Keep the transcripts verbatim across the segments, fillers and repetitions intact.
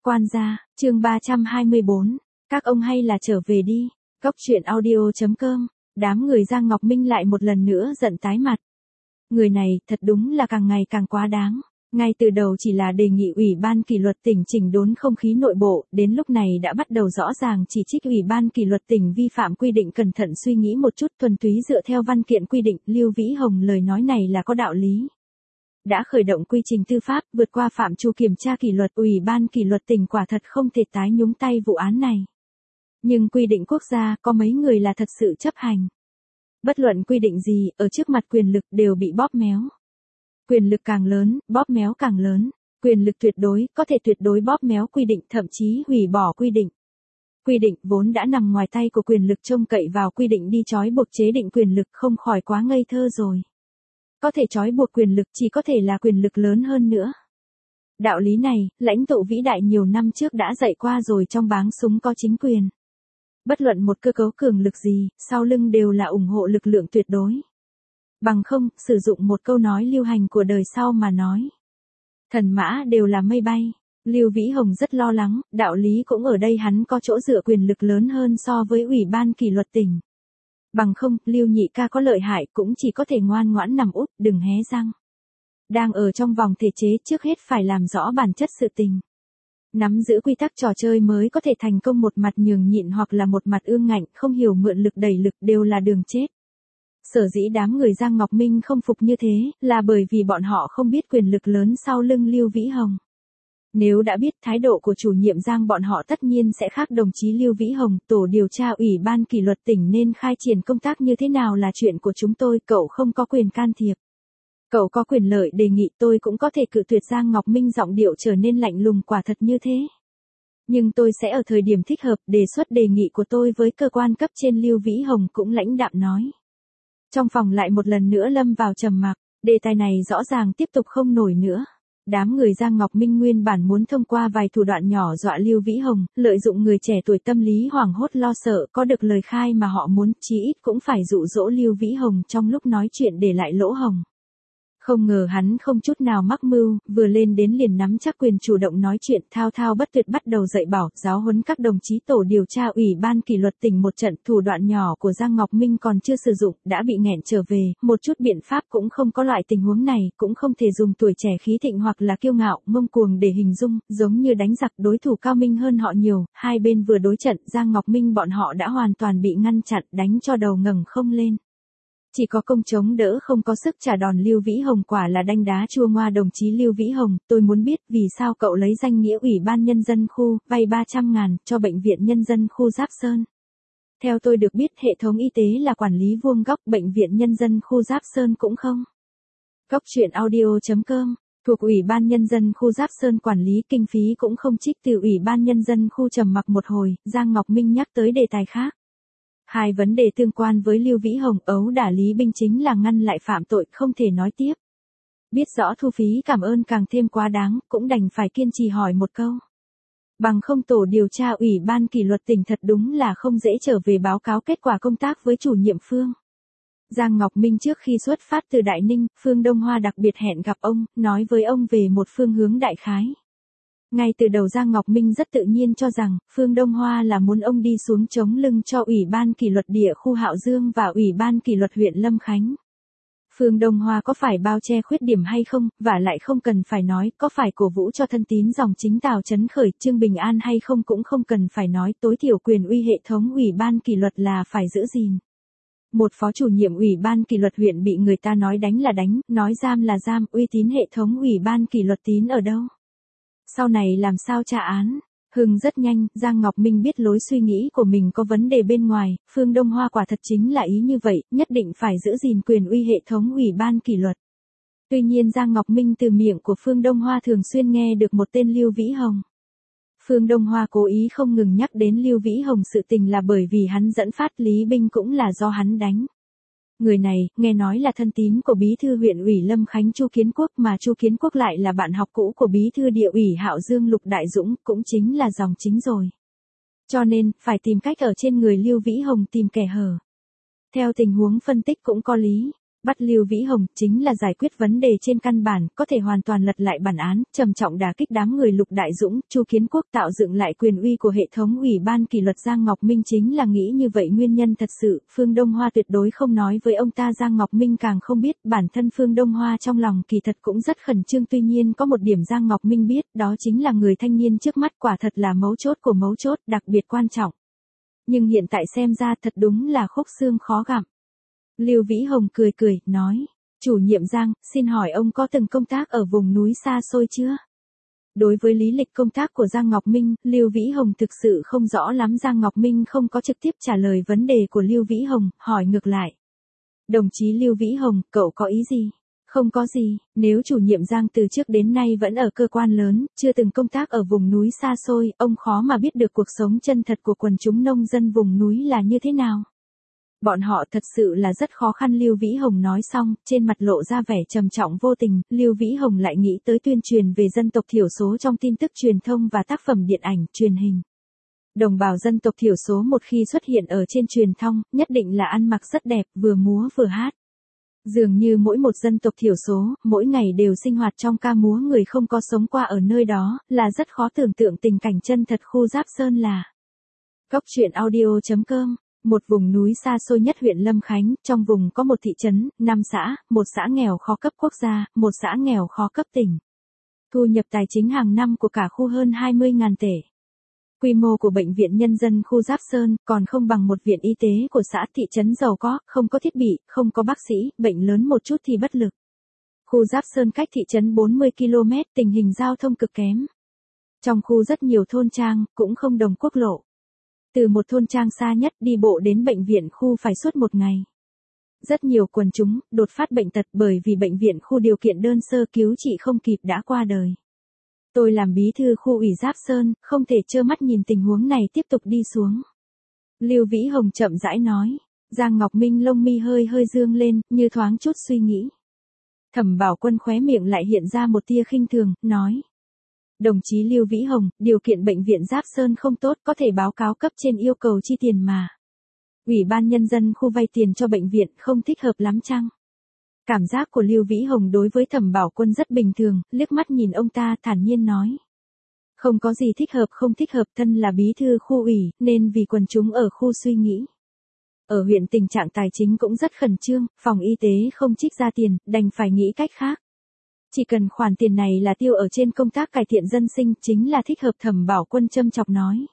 Quan gia, chương ba trăm hai mươi bốn. Các ông hay là trở về đi. Cốc truyện audio chấm com. Đám người Giang Ngọc Minh lại một lần nữa giận tái mặt. Người này thật đúng là càng ngày càng quá đáng. Ngay từ đầu chỉ là đề nghị Ủy ban kỷ luật tỉnh chỉnh đốn không khí nội bộ, đến lúc này đã bắt đầu rõ ràng chỉ trích Ủy ban kỷ luật tỉnh vi phạm quy định. Cẩn thận suy nghĩ một chút, thuần túy dựa theo văn kiện quy định, Lưu Vĩ Hồng lời nói này là có đạo lý. Đã khởi động quy trình tư pháp, vượt qua phạm trù kiểm tra kỷ luật, Ủy ban kỷ luật tỉnh quả thật không thể tái nhúng tay vụ án này. Nhưng quy định quốc gia có mấy người là thật sự chấp hành. Bất luận quy định gì, ở trước mặt quyền lực đều bị bóp méo. Quyền lực càng lớn, bóp méo càng lớn. Quyền lực tuyệt đối, có thể tuyệt đối bóp méo quy định, thậm chí hủy bỏ quy định. Quy định vốn đã nằm ngoài tay của quyền lực, trông cậy vào quy định đi trói buộc chế định quyền lực không khỏi quá ngây thơ rồi. Có thể trói buộc quyền lực chỉ có thể là quyền lực lớn hơn nữa. Đạo lý này, lãnh tụ vĩ đại nhiều năm trước đã dạy qua rồi, trong báng súng có chính quyền. Bất luận một cơ cấu cường lực gì, sau lưng đều là ủng hộ lực lượng tuyệt đối. Bằng không, sử dụng một câu nói lưu hành của đời sau mà nói. Thần mã đều là mây bay. Lưu Vĩ Hồng rất lo lắng, đạo lý cũng ở đây, hắn có chỗ dựa quyền lực lớn hơn so với Ủy ban kỷ luật tỉnh. Bằng không, Lưu nhị ca có lợi hại cũng chỉ có thể ngoan ngoãn nằm úp, đừng hé răng. Đang ở trong vòng thể chế, trước hết phải làm rõ bản chất sự tình. Nắm giữ quy tắc trò chơi mới có thể thành công, một mặt nhường nhịn hoặc là một mặt ương ngạnh, không hiểu mượn lực đẩy lực đều là đường chết. Sở dĩ đám người Giang Ngọc Minh không phục như thế, là bởi vì bọn họ không biết quyền lực lớn sau lưng Lưu Vĩ Hồng. Nếu đã biết, thái độ của chủ nhiệm Giang bọn họ tất nhiên sẽ khác. Đồng chí Lưu Vĩ Hồng, tổ điều tra Ủy ban kỷ luật tỉnh nên khai triển công tác như thế nào là chuyện của chúng tôi, cậu không có quyền can thiệp. Cậu có quyền lợi đề nghị, tôi cũng có thể cự tuyệt. Giang Ngọc Minh giọng điệu trở nên lạnh lùng, quả thật như thế. Nhưng tôi sẽ ở thời điểm thích hợp đề xuất đề nghị của tôi với cơ quan cấp trên. Lưu Vĩ Hồng cũng lãnh đạm nói. Trong phòng lại một lần nữa lâm vào trầm mặc, đề tài này rõ ràng tiếp tục không nổi nữa. Đám người Giang Ngọc Minh nguyên bản muốn thông qua vài thủ đoạn nhỏ dọa Lưu Vĩ Hồng, lợi dụng người trẻ tuổi tâm lý hoảng hốt lo sợ, có được lời khai mà họ muốn, chí ít cũng phải dụ dỗ Lưu Vĩ Hồng trong lúc nói chuyện để lại lỗ hổng. Không ngờ hắn không chút nào mắc mưu, vừa lên đến liền nắm chắc quyền chủ động nói chuyện, thao thao bất tuyệt bắt đầu dạy bảo, giáo huấn các đồng chí tổ điều tra Ủy ban kỷ luật tỉnh một trận. Thủ đoạn nhỏ của Giang Ngọc Minh còn chưa sử dụng, đã bị nghẹn trở về, một chút biện pháp cũng không có. Loại tình huống này, cũng không thể dùng tuổi trẻ khí thịnh hoặc là kiêu ngạo, ngông cuồng để hình dung, giống như đánh giặc, đối thủ cao minh hơn họ nhiều, hai bên vừa đối trận, Giang Ngọc Minh bọn họ đã hoàn toàn bị ngăn chặn, đánh cho đầu ngẩng không lên. Chỉ có công chống đỡ, không có sức trả đòn. Lưu Vĩ Hồng quả là đanh đá chua ngoa. Đồng chí Lưu Vĩ Hồng, tôi muốn biết vì sao cậu lấy danh nghĩa Ủy ban Nhân dân khu, vay ba trăm ngàn, cho Bệnh viện Nhân dân khu Giáp Sơn. Theo tôi được biết, hệ thống y tế là quản lý vuông góc, Bệnh viện Nhân dân khu Giáp Sơn cũng không. Cốc truyện audio chấm com, thuộc Ủy ban Nhân dân khu Giáp Sơn quản lý, kinh phí cũng không trích từ Ủy ban Nhân dân khu. Trầm mặc một hồi, Giang Ngọc Minh nhắc tới đề tài khác. Hai vấn đề tương quan với Lưu Vĩ Hồng, ấu đả lý binh chính là ngăn lại phạm tội, không thể nói tiếp. Biết rõ thu phí cảm ơn càng thêm quá đáng, cũng đành phải kiên trì hỏi một câu. Bằng không tổ điều tra Ủy ban kỷ luật tỉnh thật đúng là không dễ trở về báo cáo kết quả công tác với chủ nhiệm Phương. Giang Ngọc Minh trước khi xuất phát từ Đại Ninh, Phương Đông Hoa đặc biệt hẹn gặp ông, nói với ông về một phương hướng đại khái. Ngay từ đầu Giang Ngọc Minh rất tự nhiên cho rằng, Phương Đông Hoa là muốn ông đi xuống chống lưng cho Ủy ban kỷ luật địa khu Hạo Dương và Ủy ban kỷ luật huyện Lâm Khánh. Phương Đông Hoa có phải bao che khuyết điểm hay không, và lại không cần phải nói, có phải cổ vũ cho thân tín dòng chính Tào Chấn Khởi, Trương Bình An hay không cũng không cần phải nói, tối thiểu quyền uy hệ thống Ủy ban kỷ luật là phải giữ gìn. Một phó chủ nhiệm Ủy ban kỷ luật huyện bị người ta nói đánh là đánh, nói giam là giam, uy tín hệ thống Ủy ban kỷ luật tín ở đâu? Sau này làm sao trả án? Hưng rất nhanh, Giang Ngọc Minh biết lối suy nghĩ của mình có vấn đề bên ngoài, Phương Đông Hoa quả thật chính là ý như vậy, nhất định phải giữ gìn quyền uy hệ thống Ủy ban kỷ luật. Tuy nhiên Giang Ngọc Minh từ miệng của Phương Đông Hoa thường xuyên nghe được một tên Lưu Vĩ Hồng. Phương Đông Hoa cố ý không ngừng nhắc đến Lưu Vĩ Hồng sự tình là bởi vì hắn dẫn phát Lý Binh cũng là do hắn đánh. Người này, nghe nói là thân tín của bí thư huyện ủy Lâm Khánh Chu Kiến Quốc, mà Chu Kiến Quốc lại là bạn học cũ của bí thư địa ủy Hạo Dương Lục Đại Dũng, cũng chính là dòng chính rồi. Cho nên, phải tìm cách ở trên người Lưu Vĩ Hồng tìm kẻ hở. Theo tình huống phân tích cũng có lý. Bắt Lưu Vĩ Hồng chính là giải quyết vấn đề trên căn bản, có thể hoàn toàn lật lại bản án, trầm trọng đả kích đám người Lục Đại Dũng, Chu Kiến Quốc, tạo dựng lại quyền uy của hệ thống ủy ban kỷ luật. Giang Ngọc Minh chính là nghĩ như vậy nguyên nhân thật sự, Phương Đông Hoa tuyệt đối không nói với ông ta. Giang Ngọc Minh càng không biết, bản thân Phương Đông Hoa trong lòng kỳ thật cũng rất khẩn trương, tuy nhiên có một điểm Giang Ngọc Minh biết, đó chính là người thanh niên trước mắt quả thật là mấu chốt của mấu chốt, đặc biệt quan trọng. Nhưng hiện tại xem ra thật đúng là khúc xương khó gặm. Lưu Vĩ Hồng cười cười, nói, chủ nhiệm Giang, xin hỏi ông có từng công tác ở vùng núi xa xôi chưa? Đối với lý lịch công tác của Giang Ngọc Minh, Lưu Vĩ Hồng thực sự không rõ lắm. Giang Ngọc Minh không có trực tiếp trả lời vấn đề của Lưu Vĩ Hồng, hỏi ngược lại. Đồng chí Lưu Vĩ Hồng, cậu có ý gì? Không có gì, nếu chủ nhiệm Giang từ trước đến nay vẫn ở cơ quan lớn, chưa từng công tác ở vùng núi xa xôi, ông khó mà biết được cuộc sống chân thật của quần chúng nông dân vùng núi là như thế nào. Bọn họ thật sự là rất khó khăn. Lưu Vĩ Hồng nói xong, trên mặt lộ ra vẻ trầm trọng vô tình. Lưu Vĩ Hồng lại nghĩ tới tuyên truyền về dân tộc thiểu số trong tin tức truyền thông và tác phẩm điện ảnh, truyền hình. Đồng bào dân tộc thiểu số một khi xuất hiện ở trên truyền thông, nhất định là ăn mặc rất đẹp, vừa múa vừa hát. Dường như mỗi một dân tộc thiểu số, mỗi ngày đều sinh hoạt trong ca múa. Người không có sống qua ở nơi đó, là rất khó tưởng tượng tình cảnh chân thật khu Giáp Sơn là. Cốc truyện audio chấm com. Một vùng núi xa xôi nhất huyện Lâm Khánh, trong vùng có một thị trấn, năm xã, một xã nghèo khó cấp quốc gia, một xã nghèo khó cấp tỉnh. Thu nhập tài chính hàng năm của cả khu hơn hai mươi nghìn tệ. Quy mô của bệnh viện nhân dân khu Giáp Sơn còn không bằng một viện y tế của xã. Thị trấn giàu có, không có thiết bị, không có bác sĩ, bệnh lớn một chút thì bất lực. Khu Giáp Sơn cách thị trấn bốn mươi ki lô mét, tình hình giao thông cực kém. Trong khu rất nhiều thôn trang, cũng không đồng quốc lộ. Từ một thôn trang xa nhất đi bộ đến bệnh viện khu phải suốt một ngày. Rất nhiều quần chúng đột phát bệnh tật bởi vì bệnh viện khu điều kiện đơn sơ, cứu trị không kịp đã qua đời. Tôi làm bí thư khu ủy Giáp Sơn, không thể trơ mắt nhìn tình huống này tiếp tục đi xuống. Lưu Vĩ Hồng chậm rãi nói. Giang Ngọc Minh lông mi hơi hơi dương lên, như thoáng chút suy nghĩ. Thẩm Bảo Quân khóe miệng lại hiện ra một tia khinh thường, nói. Đồng chí Lưu Vĩ Hồng, điều kiện bệnh viện Giáp Sơn không tốt, có thể báo cáo cấp trên yêu cầu chi tiền mà. Ủy ban nhân dân khu vay tiền cho bệnh viện không thích hợp lắm chăng? Cảm giác của Lưu Vĩ Hồng đối với Thẩm Bảo Quân rất bình thường, liếc mắt nhìn ông ta thản nhiên nói. Không có gì thích hợp không thích hợp, thân là bí thư khu ủy, nên vì quần chúng ở khu suy nghĩ. Ở huyện tình trạng tài chính cũng rất khẩn trương, phòng y tế không trích ra tiền, đành phải nghĩ cách khác. Chỉ cần khoản tiền này là tiêu ở trên công tác cải thiện dân sinh, chính là thích hợp. Thẩm Bảo Quân châm chọc nói.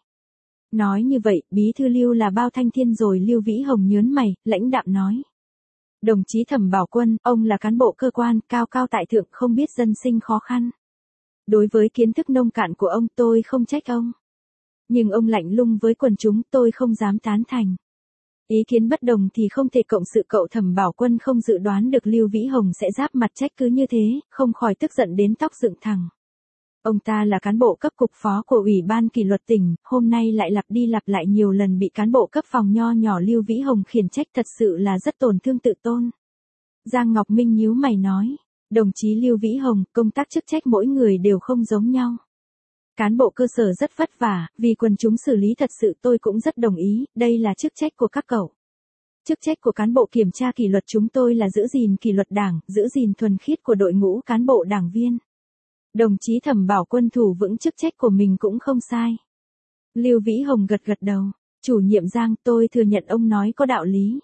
Nói như vậy, bí thư Lưu là bao thanh thiên rồi? Lưu Vĩ Hồng nhớn mày, lãnh đạm nói. Đồng chí Thẩm Bảo Quân, ông là cán bộ cơ quan, cao cao tại thượng, không biết dân sinh khó khăn. Đối với kiến thức nông cạn của ông, tôi không trách ông. Nhưng ông lạnh lùng với quần chúng, tôi không dám tán thành. Ý kiến bất đồng thì không thể cộng sự. Cậu Thẩm Bảo Quân không dự đoán được Lưu Vĩ Hồng sẽ giáp mặt trách cứ như thế, không khỏi tức giận đến tóc dựng thẳng. Ông ta là cán bộ cấp cục phó của Ủy ban kỷ luật tỉnh, hôm nay lại lặp đi lặp lại nhiều lần bị cán bộ cấp phòng nho nhỏ Lưu Vĩ Hồng khiển trách, thật sự là rất tổn thương tự tôn. Giang Ngọc Minh nhíu mày nói, đồng chí Lưu Vĩ Hồng, công tác chức trách mỗi người đều không giống nhau. Cán bộ cơ sở rất vất vả, vì quần chúng xử lý thật sự, tôi cũng rất đồng ý, đây là chức trách của các cậu. Chức trách của cán bộ kiểm tra kỷ luật chúng tôi là giữ gìn kỷ luật đảng, giữ gìn thuần khiết của đội ngũ cán bộ đảng viên. Đồng chí Thẩm Bảo Quân thủ vững chức trách của mình cũng không sai. Lưu Vĩ Hồng gật gật đầu, chủ nhiệm Giang, tôi thừa nhận ông nói có đạo lý.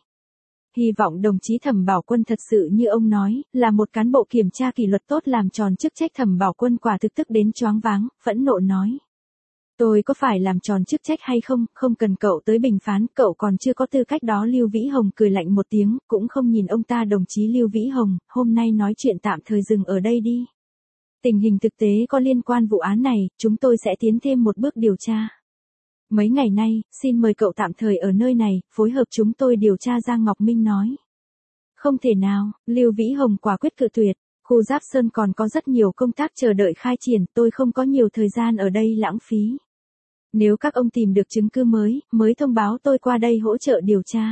Hy vọng đồng chí Thẩm Bảo Quân thật sự như ông nói, là một cán bộ kiểm tra kỷ luật tốt, làm tròn chức trách. Thẩm Bảo Quân quả thực tức đến choáng váng, phẫn nộ nói. Tôi có phải làm tròn chức trách hay không, không cần cậu tới bình phán, cậu còn chưa có tư cách đó. Lưu Vĩ Hồng cười lạnh một tiếng, cũng không nhìn ông ta. Đồng chí Lưu Vĩ Hồng, hôm nay nói chuyện tạm thời dừng ở đây đi. Tình hình thực tế có liên quan vụ án này, chúng tôi sẽ tiến thêm một bước điều tra. Mấy ngày nay, xin mời cậu tạm thời ở nơi này, phối hợp chúng tôi điều tra. Giang Ngọc Minh nói. Không thể nào, Lưu Vĩ Hồng quả quyết cự tuyệt. Khu Giáp Sơn còn có rất nhiều công tác chờ đợi khai triển, tôi không có nhiều thời gian ở đây lãng phí. Nếu các ông tìm được chứng cứ mới, mới thông báo tôi qua đây hỗ trợ điều tra.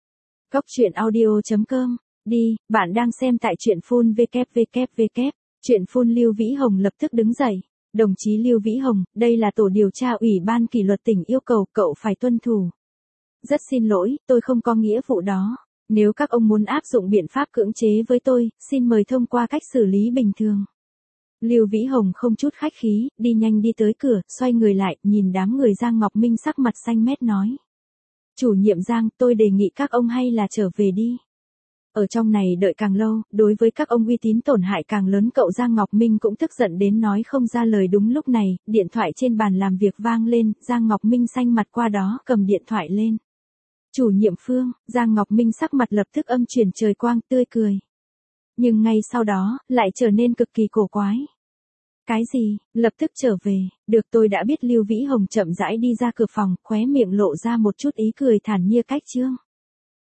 Cốc truyện audio chấm com, đi, bạn đang xem tại truyện phun vê kép vê kép vê kép. Truyện phun. Lưu Vĩ Hồng lập tức đứng dậy. Đồng chí Lưu Vĩ Hồng, đây là tổ điều tra Ủy ban kỷ luật tỉnh yêu cầu cậu phải tuân thủ. Rất xin lỗi, tôi không có nghĩa vụ đó. Nếu các ông muốn áp dụng biện pháp cưỡng chế với tôi, xin mời thông qua cách xử lý bình thường. Lưu Vĩ Hồng không chút khách khí, đi nhanh đi tới cửa, xoay người lại, nhìn đám người Giang Ngọc Minh sắc mặt xanh mét nói. Chủ nhiệm Giang, tôi đề nghị các ông hay là trở về đi. Ở trong này đợi càng lâu, đối với các ông uy tín tổn hại càng lớn. Cậu Giang Ngọc Minh cũng tức giận đến nói không ra lời. Đúng lúc này, điện thoại trên bàn làm việc vang lên, Giang Ngọc Minh xanh mặt qua đó, cầm điện thoại lên. Chủ nhiệm Phương, Giang Ngọc Minh sắc mặt lập tức âm chuyển trời quang, tươi cười. Nhưng ngay sau đó, lại trở nên cực kỳ cổ quái. Cái gì, lập tức trở về, được tôi đã biết. Lưu Vĩ Hồng chậm rãi đi ra cửa phòng, khóe miệng lộ ra một chút ý cười thản nhiên cách chương.